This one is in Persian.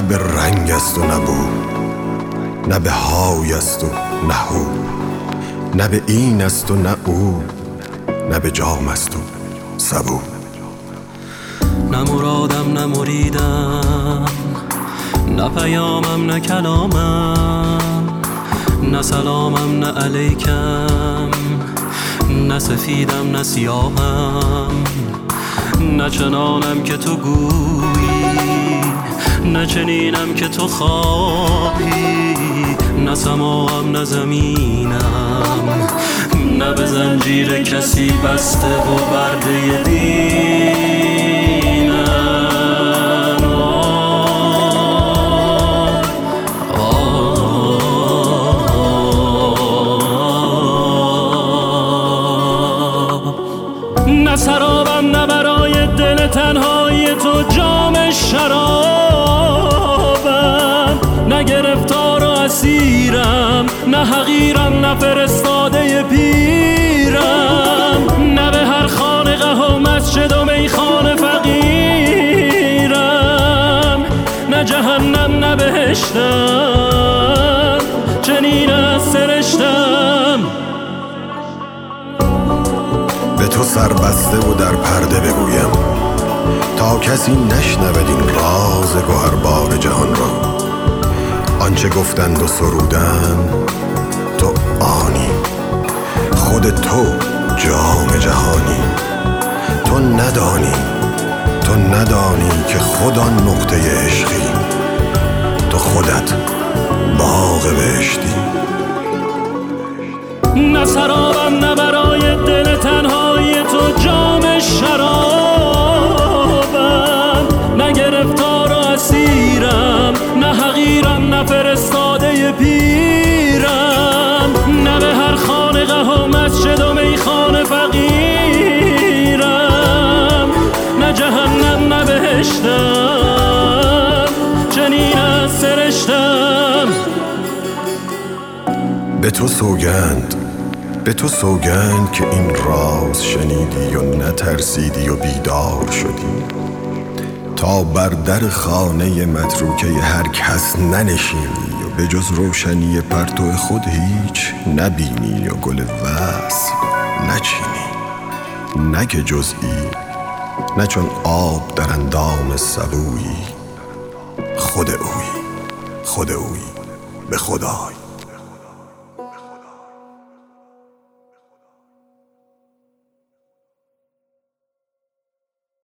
نه به رنگ است و نه بو، نه به های است و نه هو، نه به این است و نه او، نه به جام است و سبو. نه مرادم نه مریدم، نه پیامم نه کلامم، نه سلامم نه علیکم، نه سفیدم نه سیاهم، نه چنانم که تو گویی، نه چنینم که تو خواهی، نه سماهم نه زمینم، نه به زنجیر کسی بسته و برده دینم. نه سرابم نه برای دل تنهای تو جام شرابم، نه گرفتار و اسیرم، نه حقیرم نه فرستاده پیرم، نه به هر خانقه و مسجد و میخانه فقیرم، نه جهنم نه بهشتم، چنین از سرشتم. به تو سربسته و در پرده بگویم تا کسی نشنود این راز گوهربار جهان را. آنچه گفتند و سرودند تو آنی، خود تو جام جهانی. تو ندانی که خود آن نقطه عشقی، تو خودت باغ بهشتی. نه سرابم نه برای دل تنهای تو جام شرابم، نه گرفتار و اسیرم، نه حقیرم نه فرستاده پیرم، نه به هر خانقه و مسجد و میخانه فقیرم، نه جهنم نه بهشتم، چنین از سرشتم. به تو سوگند که این راز شنیدی و نترسیدی و بیدار شدی، تا بر در خانه متروکه هر کس ننشینی و به جز روشنی پرتو خود هیچ نبینی و گل وصل نچینی، نه که جزئی، نه چون آب در اندام سبویی، خود اویی به خدای.